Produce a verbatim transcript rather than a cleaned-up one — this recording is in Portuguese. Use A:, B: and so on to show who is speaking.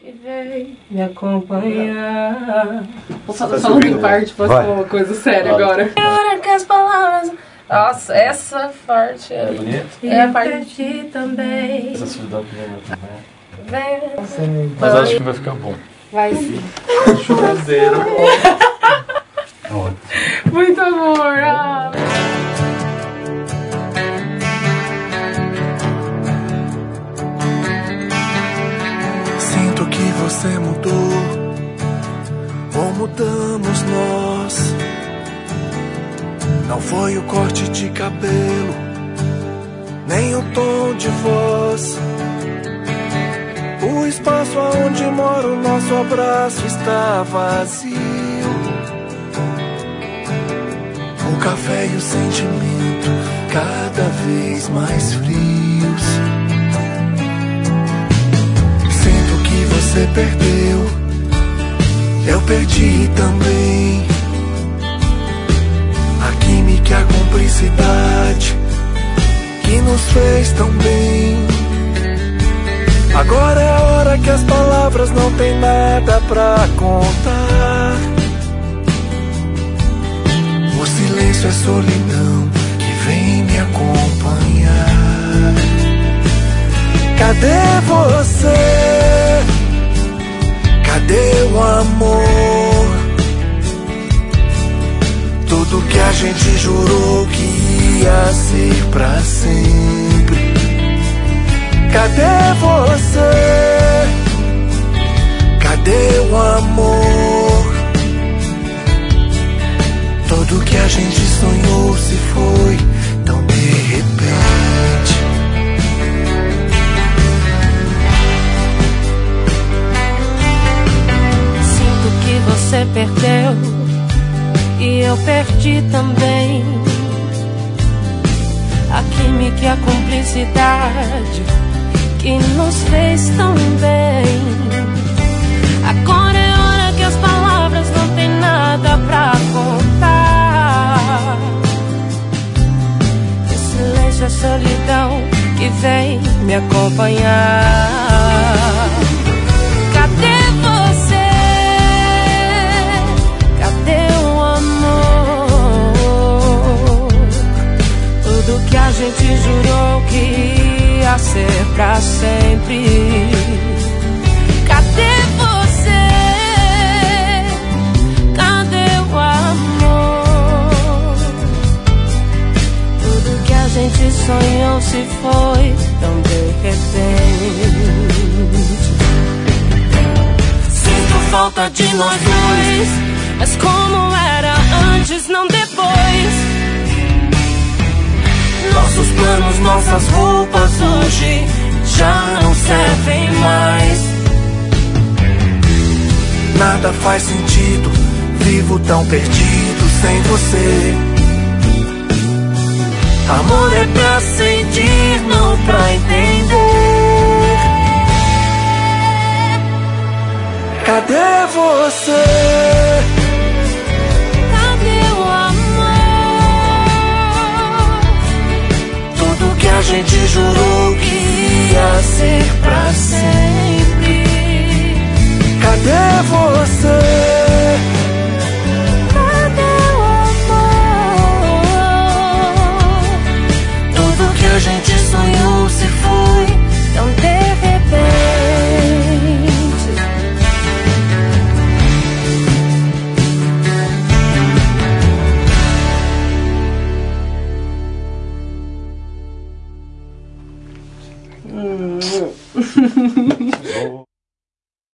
A: que vem me acompanhar.
B: Tá falando em parte, posso falar uma coisa séria
C: Vai.
B: agora?
A: É hora que as palavras...
B: Nossa, essa parte
C: É
B: é...
C: bonito?
A: É a parte também.
C: Essa solidão que vem me acompanhar.
A: Vem...
C: Mas acho que vai ficar bom.
A: Vai sim.
C: Choradeiro. Ótimo.
B: Muito amor! Ah.
D: Sinto que você mudou, ou mudamos nós. Não foi o corte de cabelo, nem o tom de voz. O espaço aonde mora o nosso abraço está vazio. O café e o sentimento cada vez mais frios. Sinto que você perdeu, eu perdi também. A química e a cumplicidade que nos fez tão bem. Agora é a hora que as palavras não tem nada pra contar. O silêncio é solidão que vem me acompanhar. Cadê você? Cadê o amor? Tudo que a gente jurou que ia ser pra sempre. Cadê você? Cadê o amor? Tudo que a gente sonhou se foi tão de repente.
A: Sinto que você perdeu e eu perdi também. A química e a cumplicidade que nos fez tão bem. Agora é hora que as palavras não tem nada pra contar. O silêncio é solidão que vem me acompanhar. Cadê você? Cadê o amor? Tudo que a gente jurou que ia ser pra sempre. Cadê você? Cadê o amor? Tudo que a gente sonhou se foi tão de repente. Sinto falta de nós dois, mas como era antes, não depois. Nossos planos, nossas roupas hoje já não servem mais.
D: Nada faz sentido, vivo tão perdido sem você. Amor é pra sentir, não pra entender. Cadê você?
A: Cadê o amor?
D: Tudo que a gente jurou que ia ser pra sempre. Cadê você?
A: Cadê o amor?
D: Tudo que a gente sonhou se foi
A: Tão de repente.
B: Hum.